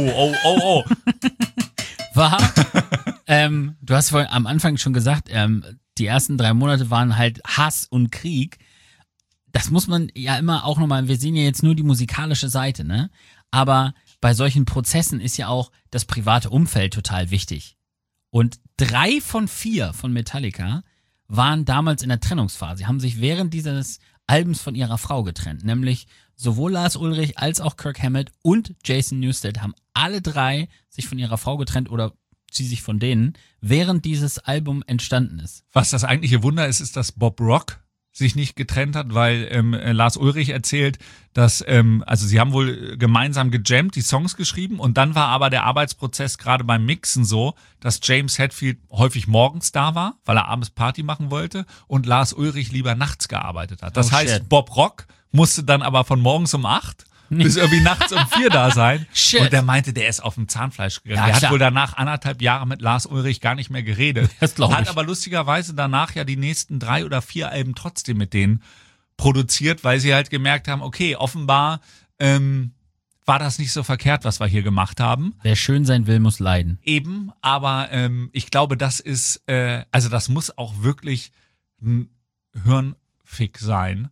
war, du hast vorhin am Anfang schon gesagt, die ersten 3 Monate waren halt Hass und Krieg. Das muss man ja immer auch nochmal, wir sehen ja jetzt nur die musikalische Seite, ne? Aber bei solchen Prozessen ist ja auch das private Umfeld total wichtig. Und 3 von 4 von Metallica waren damals in der Trennungsphase. Sie haben sich während dieses Albums von ihrer Frau getrennt. Nämlich sowohl Lars Ulrich als auch Kirk Hammett und Jason Newsted haben alle 3 sich von ihrer Frau getrennt oder sie sich von denen, während dieses Album entstanden ist. Was das eigentliche Wunder ist, dass Bob Rock sich nicht getrennt hat, weil Lars Ulrich erzählt, dass also sie haben wohl gemeinsam gejammt, die Songs geschrieben und dann war aber der Arbeitsprozess gerade beim Mixen so, dass James Hetfield häufig morgens da war, weil er abends Party machen wollte und Lars Ulrich lieber nachts gearbeitet hat. Das heißt, shit. Bob Rock musste dann aber von morgens um 8 bis irgendwie nachts um 4 da sein. Shit. Und der meinte, der ist auf dem Zahnfleisch gegangen. Ja, der hat klar. wohl danach 1,5 Jahre mit Lars Ulrich gar nicht mehr geredet. Das glaub Hat ich. aber lustigerweise danach ja die nächsten 3 oder 4 Alben trotzdem mit denen produziert, weil sie halt gemerkt haben, okay, offenbar war das nicht so verkehrt, was wir hier gemacht haben. Wer schön sein will, muss leiden. Eben, aber ich glaube, das ist, also das muss auch wirklich ein Hirnfick sein.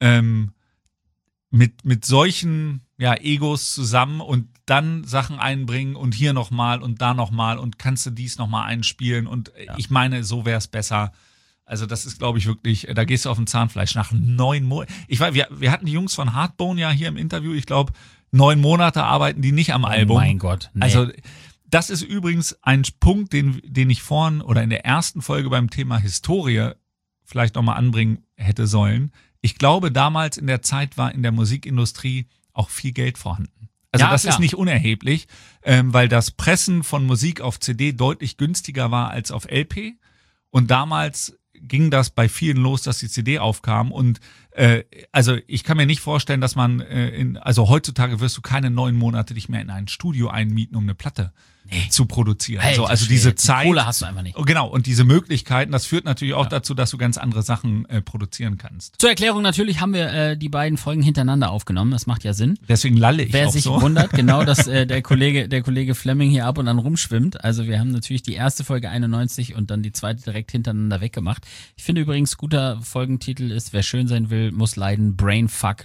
Mit solchen Egos zusammen und dann Sachen einbringen und hier nochmal und da nochmal und kannst du dies nochmal einspielen und ich meine, so wäre es besser. Also das ist, glaube ich, wirklich, da gehst du auf dem Zahnfleisch nach 9 Monaten. Ich weiß, wir hatten die Jungs von Hardbone ja hier im Interview, ich glaube, 9 Monate arbeiten die nicht am Album. Oh mein Gott. Nee. Also das ist übrigens ein Punkt, den ich vorhin oder in der ersten Folge beim Thema Historie vielleicht nochmal anbringen hätte sollen. Ich glaube, damals in der Zeit war in der Musikindustrie auch viel Geld vorhanden. Also Ja, das klar. ist nicht unerheblich, weil das Pressen von Musik auf CD deutlich günstiger war als auf LP. Und damals ging das bei vielen los, dass die CD aufkam. Und also ich kann mir nicht vorstellen, dass man also heutzutage wirst du keine 9 Monate dich mehr in ein Studio einmieten, um eine Platte zu produzieren. Alter Also Schwede, diese die Zeit. Kohle hast du einfach nicht. Oh, genau, und diese Möglichkeiten, das führt natürlich auch dazu, dass du ganz andere Sachen produzieren kannst. Zur Erklärung, natürlich haben wir die beiden Folgen hintereinander aufgenommen. Das macht ja Sinn. Deswegen lalle ich Wer auch sich so. wundert, genau, dass der Kollege Fleming hier ab und an rumschwimmt. Also wir haben natürlich die erste Folge 91 und dann die zweite direkt hintereinander weggemacht. Ich finde übrigens, guter Folgentitel ist, wer schön sein will, muss leiden, Brainfuck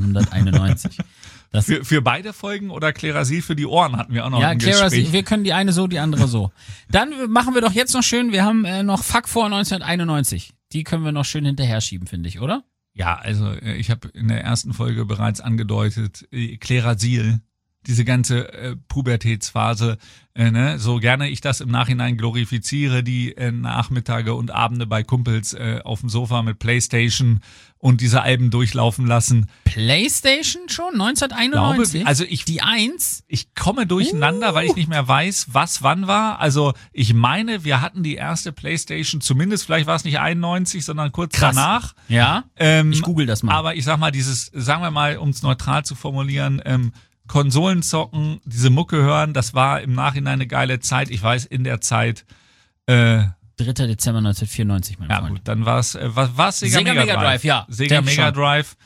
1991. Das, Für beide Folgen oder Klerasil für die Ohren hatten wir auch noch ja, ein Clara, Gespräch. wir können die eine so, die andere so. Dann machen wir doch jetzt noch schön, wir haben noch Fuck vor 1991. Die können wir noch schön hinterher schieben, finde ich, oder? Ja, also ich habe in der ersten Folge bereits angedeutet, Klerasil, diese ganze Pubertätsphase, ne, so gerne ich das im Nachhinein glorifiziere, die Nachmittage und Abende bei Kumpels auf dem Sofa mit Playstation und diese Alben durchlaufen lassen. PlayStation schon? 1991? Also die 1? Ich komme durcheinander, weil ich nicht mehr weiß, was wann war. Also ich meine, wir hatten die erste Playstation, zumindest vielleicht war es nicht 91, sondern kurz Krass. danach. Ja? Ich google das mal. Aber ich sag mal, dieses, sagen wir mal, um es neutral zu formulieren, Konsolen zocken, diese Mucke hören, das war im Nachhinein eine geile Zeit. Ich weiß, in der Zeit 3. Dezember 1994, mein ja Freund. gut, dann war es Sega Mega Drive, ja. Sega Denk Mega schon. Drive,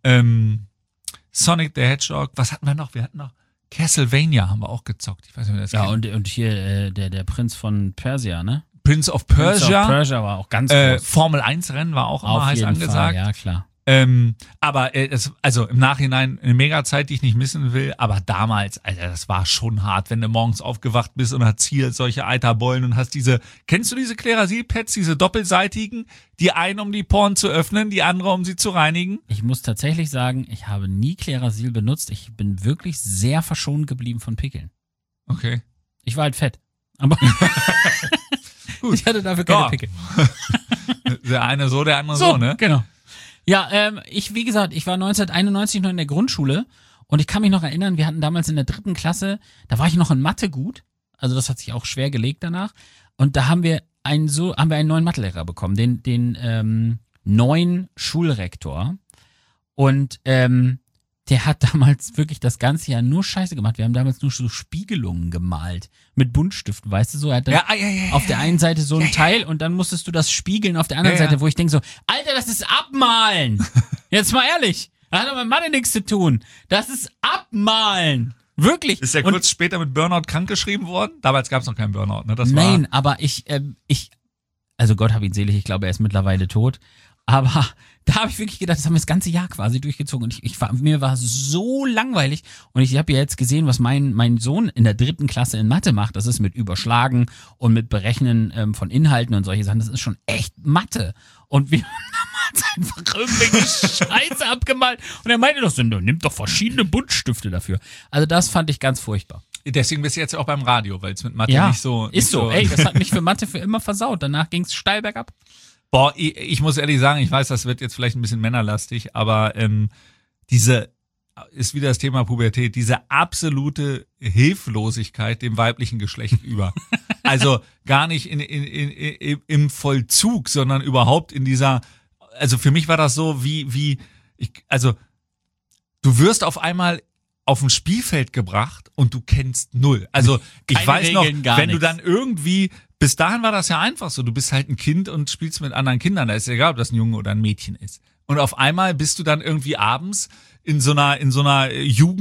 Sonic the Hedgehog, was hatten wir noch? Wir hatten noch Castlevania haben wir auch gezockt. Ich weiß nicht, wer das Ja, kennt. und hier der Prinz von Persia, ne? Prince of Prince of Persia, Persia war auch ganz groß. Formel 1 Rennen war auch immer Auf heiß jeden angesagt. Fall, ja klar. Aber also im Nachhinein eine Mega-Zeit, die ich nicht missen will. Aber damals, Alter, das war schon hart, wenn du morgens aufgewacht bist und hast hier solche Eiterbollen und hast kennst du diese Klerasil-Pads, diese doppelseitigen, die einen, um die Poren zu öffnen, die andere, um sie zu reinigen? Ich muss tatsächlich sagen, ich habe nie Klerasil benutzt. Ich bin wirklich sehr verschont geblieben von Pickeln. Okay. Ich war halt fett. Aber ich hatte dafür keine Ja. Pickel. Der eine so, der andere so, ne? Genau. Ja, wie gesagt, ich war 1991 noch in der Grundschule und ich kann mich noch erinnern, wir hatten damals in der 3. Klasse, da war ich noch in Mathe gut, also das hat sich auch schwer gelegt danach und da haben wir einen neuen Mathelehrer bekommen, den neuen Schulrektor und der hat damals wirklich das ganze Jahr nur Scheiße gemacht. Wir haben damals nur so Spiegelungen gemalt mit Buntstiften, weißt du so? Er hat dann auf der einen Seite so ein Teil und dann musstest du das spiegeln auf der anderen Seite, wo ich denke so, Alter, das ist Abmalen. Jetzt mal ehrlich, das hat doch mit Mathe nichts zu tun. Das ist Abmalen. Wirklich. Ist der Und- kurz später mit Burnout krankgeschrieben worden? Damals gab es noch keinen Burnout, ne? Das Nein, war aber also Gott hab ihn selig, ich glaube, er ist mittlerweile tot. Aber da habe ich wirklich gedacht, das haben wir das ganze Jahr quasi durchgezogen. Und mir war so langweilig. Und ich habe ja jetzt gesehen, was mein Sohn in der 3. Klasse in Mathe macht. Das ist mit Überschlagen und mit Berechnen von Inhalten und solche Sachen. Das ist schon echt Mathe. Und wir haben damals einfach irgendwelche Scheiße abgemalt. Und er meinte doch so, nimmt doch verschiedene Buntstifte dafür. Also das fand ich ganz furchtbar. deswegen bist du jetzt auch beim Radio, weil es mit Mathe Ja, nicht so ist so. Ey, das hat mich für Mathe für immer versaut. Danach ging es steil bergab. Boah, ich muss ehrlich sagen, ich weiß, das wird jetzt vielleicht ein bisschen männerlastig, aber diese ist wieder das Thema Pubertät, diese absolute Hilflosigkeit dem weiblichen Geschlecht über. Also gar nicht im Vollzug, sondern überhaupt in dieser, also für mich war das so also du wirst auf einmal auf ein Spielfeld gebracht und du kennst null. Also ich Keine weiß noch, Regeln, gar wenn du nichts. dann irgendwie, bis dahin war das ja einfach so, du bist halt ein Kind und spielst mit anderen Kindern, da ist ja egal, ob das ein Junge oder ein Mädchen ist. Und auf einmal bist du dann irgendwie abends in so einer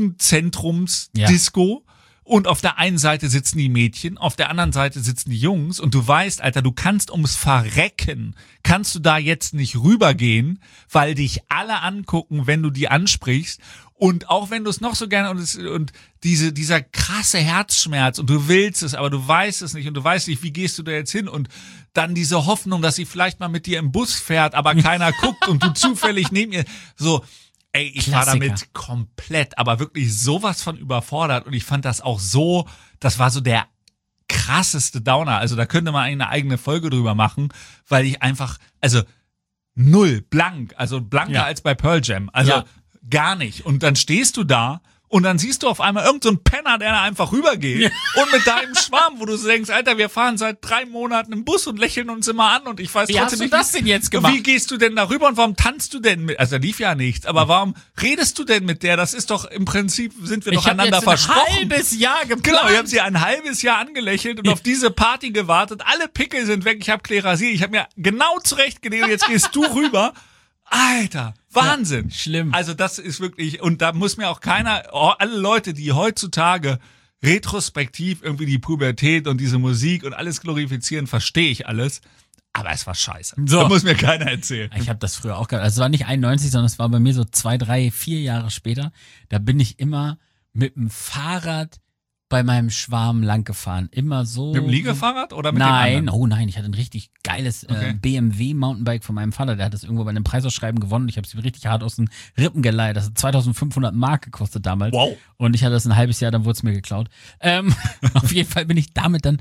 Jugendzentrums-Disco. Und auf der einen Seite sitzen die Mädchen, auf der anderen Seite sitzen die Jungs und du weißt, Alter, du kannst ums Verrecken, kannst du da jetzt nicht rübergehen, weil dich alle angucken, wenn du die ansprichst und auch wenn du es noch so gerne und dieser krasse Herzschmerz und du willst es, aber du weißt es nicht und du weißt nicht, wie gehst du da jetzt hin und dann diese Hoffnung, dass sie vielleicht mal mit dir im Bus fährt, aber keiner guckt und du zufällig neben ihr, so. Ey, ich war Klassiker. damit komplett, aber wirklich sowas von überfordert und ich fand das auch so, das war so der krasseste Downer. Also da könnte man eine eigene Folge drüber machen, weil ich einfach, also null, blank, also blanker als bei Pearl Jam, also gar nicht. Und dann stehst du da und dann siehst du auf einmal irgend so einen Penner, der da einfach rübergeht und mit deinem Schwarm, wo du so denkst, Alter, wir fahren seit 3 Monaten im Bus und lächeln uns immer an und ich weiß Wie trotzdem hast du nicht, das denn jetzt gemacht? Wie gehst du denn da rüber und warum tanzt du denn mit, also da lief ja nichts, aber warum redest du denn mit der? Das ist doch im Prinzip, sind wir doch Ich habe einander jetzt ein versprochen. halbes Jahr geplant. Genau, ich habe sie ein halbes Jahr angelächelt und auf diese Party gewartet. Alle Pickel sind weg, ich habe Klerasil, ich habe mir genau zurechtgelegt und jetzt gehst du rüber. Alter, Wahnsinn. Ja, schlimm. Also das ist wirklich, und da muss mir auch keiner, alle Leute, die heutzutage retrospektiv irgendwie die Pubertät und diese Musik und alles glorifizieren, verstehe ich alles. Aber es war scheiße. So. Da muss mir keiner erzählen. Ich habe das früher auch gehabt. Also es war nicht 91, sondern es war bei mir so 2, 3, 4 Jahre später. Da bin ich immer mit dem Fahrrad bei meinem Schwarm lang gefahren. Immer so. Mit dem Liegefahrrad oder mit dem Nein, anderen? oh nein, ich hatte ein richtig geiles BMW Mountainbike von meinem Vater. Der hat das irgendwo bei einem Preisausschreiben gewonnen. Ich habe es mir richtig hart aus den Rippen geleiht. Das hat 2500 Mark gekostet damals. Wow. Und ich hatte das ein halbes Jahr, dann wurde es mir geklaut. Auf jeden Fall bin ich damit dann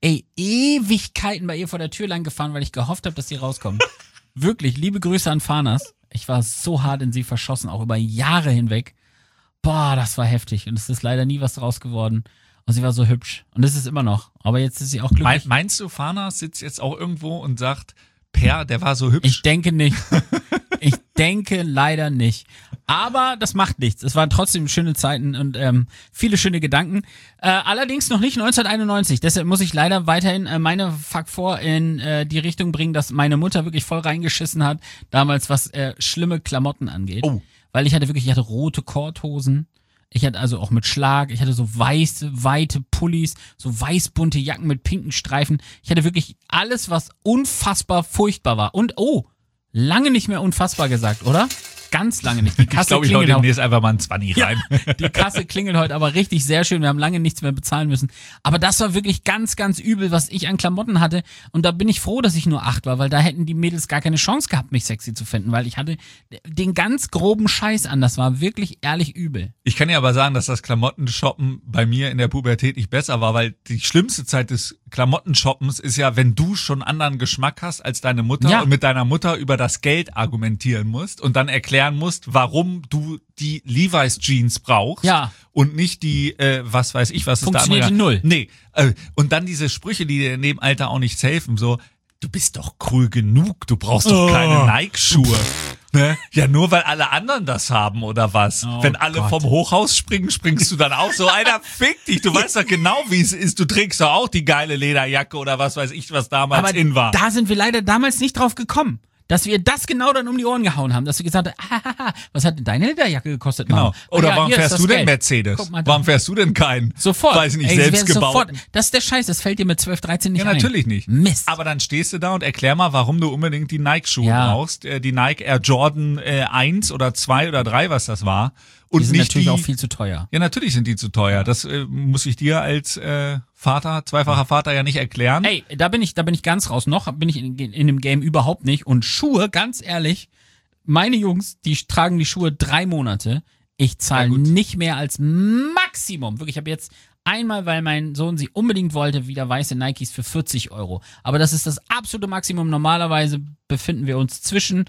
Ewigkeiten bei ihr vor der Tür lang gefahren, weil ich gehofft habe, dass sie rauskommt. Wirklich, liebe Grüße an Fanas. Ich war so hart in sie verschossen, auch über Jahre hinweg. Boah, das war heftig. Und es ist leider nie was draus geworden. Und sie war so hübsch. Und das ist immer noch. Aber jetzt ist sie auch glücklich. Meinst du, Fana sitzt jetzt auch irgendwo und sagt, Per, der war so hübsch? Ich denke nicht. Ich denke leider nicht. Aber das macht nichts. Es waren trotzdem schöne Zeiten und viele schöne Gedanken. Allerdings noch nicht 1991. Deshalb muss ich leider weiterhin meine Fuck 4 in die Richtung bringen, dass meine Mutter wirklich voll reingeschissen hat, damals was schlimme Klamotten angeht. Oh. Weil ich hatte rote Korthosen. Ich hatte also auch mit Schlag, ich hatte so weiße, weite Pullis, so weißbunte Jacken mit pinken Streifen. Ich hatte wirklich alles, was unfassbar furchtbar war. Und, lange nicht mehr unfassbar gesagt, oder? Ganz lange nicht. Die Kasse Ich glaube, ich hau klingelt demnächst einfach mal ein 20 rein. die Kasse klingelt heute aber richtig sehr schön. Wir haben lange nichts mehr bezahlen müssen. Aber das war wirklich ganz, ganz übel, was ich an Klamotten hatte. Und da bin ich froh, dass ich nur 8 war, weil da hätten die Mädels gar keine Chance gehabt, mich sexy zu finden, weil ich hatte den ganz groben Scheiß an. Das war wirklich ehrlich übel. Ich kann ja aber sagen, dass das Klamottenshoppen bei mir in der Pubertät nicht besser war, weil die schlimmste Zeit des Klamottenshoppens ist ja, wenn du schon anderen Geschmack hast als deine Mutter und mit deiner Mutter über das Geld argumentieren musst und dann erklären musst, warum du die Levi's Jeans brauchst und nicht die, was weiß ich, was ist da andere. Funktionierte null. Nee, und dann diese Sprüche, die dir in dem Alter auch nichts helfen, so, du bist doch cool genug, du brauchst doch keine Nike-Schuhe. Ne? Ja, nur weil alle anderen das haben oder was. Wenn alle vom Hochhaus springen, springst du dann auch so. Alter, fick dich, du weißt doch genau, wie es ist. Du trägst doch auch die geile Lederjacke oder was weiß ich, was damals Aber in war. da sind wir leider damals nicht drauf gekommen. Dass wir das genau dann um die Ohren gehauen haben, dass wir gesagt haben, was hat denn deine Lederjacke gekostet? Genau. Mama? Oder Ja, warum hier ist fährst das du denn Geld. Mercedes? Guck mal da. Warum fährst du denn keinen? Sofort. Weiß ich nicht, Ey, selbst sie werden gebaut. sofort. Das ist der Scheiß, das fällt dir mit 12, 13 nicht Ja, ein. natürlich nicht. Mist. Aber dann stehst du da und erklär mal, warum du unbedingt die Nike-Schuhe Ja. brauchst. Die Nike Air Jordan 1 oder 2 oder 3, was das war. Und die sind nicht natürlich die, auch viel zu teuer. Ja, natürlich sind die zu teuer. Das muss ich dir als Vater, zweifacher Vater ja nicht erklären. Ey, da bin ich ganz raus. Noch bin ich in dem Game überhaupt nicht. Und Schuhe, ganz ehrlich, meine Jungs, die tragen die Schuhe 3 Monate. Ich zahle nicht mehr als Maximum. Wirklich, ich habe jetzt einmal, weil mein Sohn sie unbedingt wollte, wieder weiße Nikes für 40 €. Aber das ist das absolute Maximum. Normalerweise befinden wir uns zwischen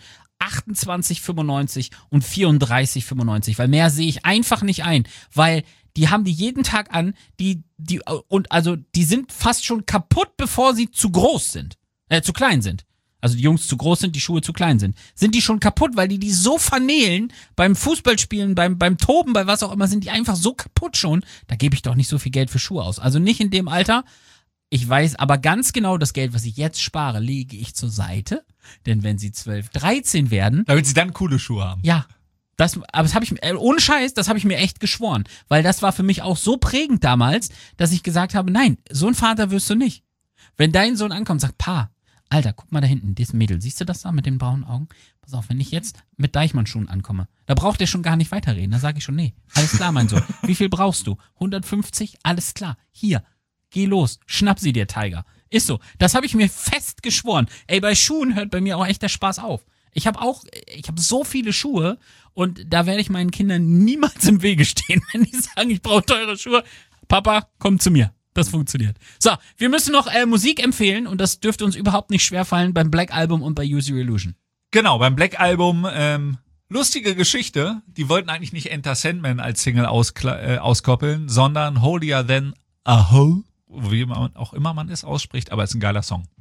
28,95 und 34,95, weil mehr sehe ich einfach nicht ein, weil die haben die jeden Tag an, die sind fast schon kaputt, bevor sie zu groß sind, zu klein sind. also die Jungs zu groß sind, die Schuhe zu klein sind. Sind die schon kaputt, weil die so vernählen, beim Fußballspielen, beim Toben, bei was auch immer, sind die einfach so kaputt schon, da gebe ich doch nicht so viel Geld für Schuhe aus. Also nicht in dem Alter. Ich weiß aber ganz genau, das Geld, was ich jetzt spare, lege ich zur Seite, denn wenn sie 12, 13 werden... Damit sie dann coole Schuhe haben. Ja, aber das habe ich, ohne Scheiß, das habe ich mir echt geschworen, weil das war für mich auch so prägend damals, dass ich gesagt habe, nein, so ein Vater wirst du nicht. Wenn dein Sohn ankommt und sagt, Pa, Alter, guck mal da hinten, dieses Mädel, siehst du das da mit den braunen Augen? Pass auf, wenn ich jetzt mit Deichmann-Schuhen ankomme, da braucht ihr schon gar nicht weiterreden. Da sage ich schon, nee, alles klar, mein Sohn. Wie viel brauchst du? 150? Alles klar. Hier, geh los, schnapp sie dir, Tiger. Ist so. Das habe ich mir fest geschworen. Ey, bei Schuhen hört bei mir auch echt der Spaß auf. Ich habe so viele Schuhe und da werde ich meinen Kindern niemals im Wege stehen, wenn die sagen, ich brauche teure Schuhe. Papa, komm zu mir. Das funktioniert. So, wir müssen noch Musik empfehlen und das dürfte uns überhaupt nicht schwerfallen beim Black Album und bei Use Your Illusion. Genau, beim Black Album, lustige Geschichte. Die wollten eigentlich nicht Enter Sandman als Single auskoppeln, sondern Holier Than a Hole, wie man auch immer man es ausspricht, aber es ist ein geiler Song.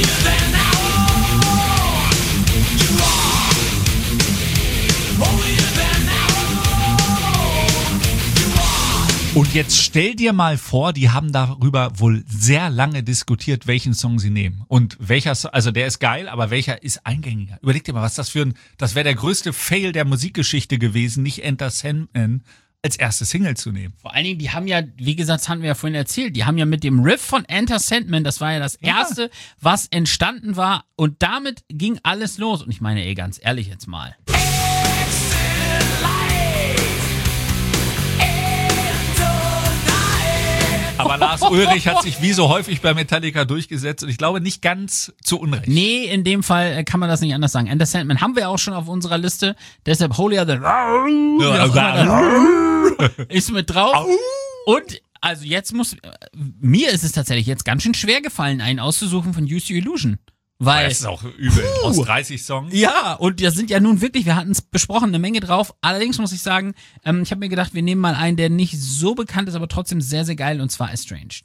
Und jetzt stell dir mal vor, die haben darüber wohl sehr lange diskutiert, welchen Song sie nehmen. Und welcher, also der ist geil, aber welcher ist eingängiger? Überleg dir mal, was das wäre der größte Fail der Musikgeschichte gewesen, nicht Enter Sandman als erste Single zu nehmen. Vor allen Dingen, die haben ja, wie gesagt, das hatten wir ja vorhin erzählt, die haben ja mit dem Riff von Enter Sandman, das war ja das erste, was entstanden war und damit ging alles los. Und ich meine, ganz ehrlich jetzt mal. Aber Lars Ulrich hat sich wie so häufig bei Metallica durchgesetzt und ich glaube nicht ganz zu Unrecht. Nee, in dem Fall kann man das nicht anders sagen. Enter Sandman haben wir auch schon auf unserer Liste, deshalb Holier Than ist mit drauf. Und also jetzt mir ist es tatsächlich jetzt ganz schön schwer gefallen, einen auszusuchen von Use Your Illusion. Weil, das ist auch übel. Aus 30 Songs. Ja, und da sind ja nun wirklich, wir hatten es besprochen, eine Menge drauf. Allerdings muss ich sagen, ich habe mir gedacht, wir nehmen mal einen, der nicht so bekannt ist, aber trotzdem sehr, sehr geil, und zwar Estranged.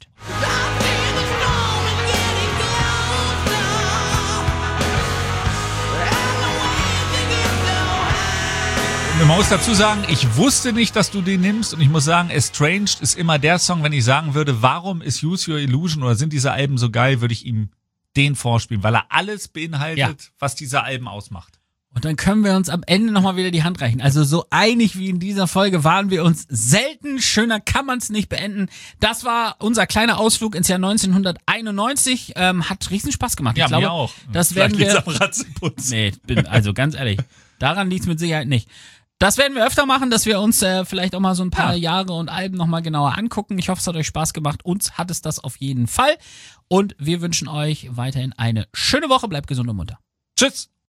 Man muss dazu sagen, ich wusste nicht, dass du den nimmst und ich muss sagen, Estranged ist immer der Song, wenn ich sagen würde, warum ist Use Your Illusion oder sind diese Alben so geil, würde ich ihm den vorspielen, weil er alles beinhaltet, was diese Alben ausmacht. Und dann können wir uns am Ende nochmal wieder die Hand reichen. Also so einig wie in dieser Folge waren wir uns selten. Schöner kann man es nicht beenden. Das war unser kleiner Ausflug ins Jahr 1991. Hat riesen Spaß gemacht. Ja, ich glaube, mir auch. Das werden wir. Am Ratzenputz. Nee, also ganz ehrlich, daran liegt's mit Sicherheit nicht. Das werden wir öfter machen, dass wir uns vielleicht auch mal so ein paar Jahre und Alben nochmal genauer angucken. Ich hoffe, es hat euch Spaß gemacht. Uns hat es das auf jeden Fall. Und wir wünschen euch weiterhin eine schöne Woche. Bleibt gesund und munter. Tschüss.